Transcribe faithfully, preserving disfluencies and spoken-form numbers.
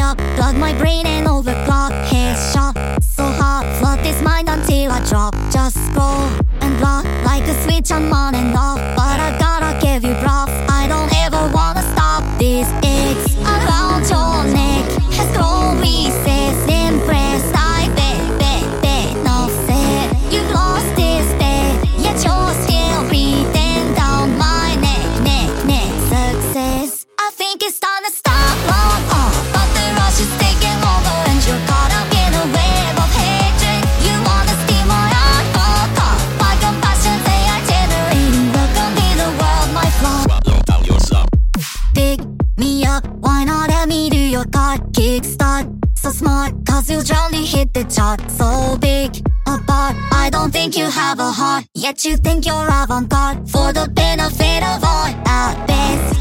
up, plug my brain and overclock his shot. So hot, flood this mind until I drop. Just scroll and block like a switch, I'm on and off. But I gotta give you props, I don't ever wanna stop. This X around your neck has grown recess. Impressed, I bet, bet, bet, no said. You've lost this bet, yet you're still breathing down my neck, neck, neck. Success, I think it's time to stop long on. But the rush is taking over and you're caught up in a web of hatred. You wanna steal my heart, fuck off. My compassion, say I generating. Welcome in the world, my flaw. Swallow down your slump. Pick me up, why not let me do your card? Kickstart, so smart, cause you only hit the chart. So big apart, I don't think you have a heart. Yet you think you're avant-garde, for the benefit of all at best.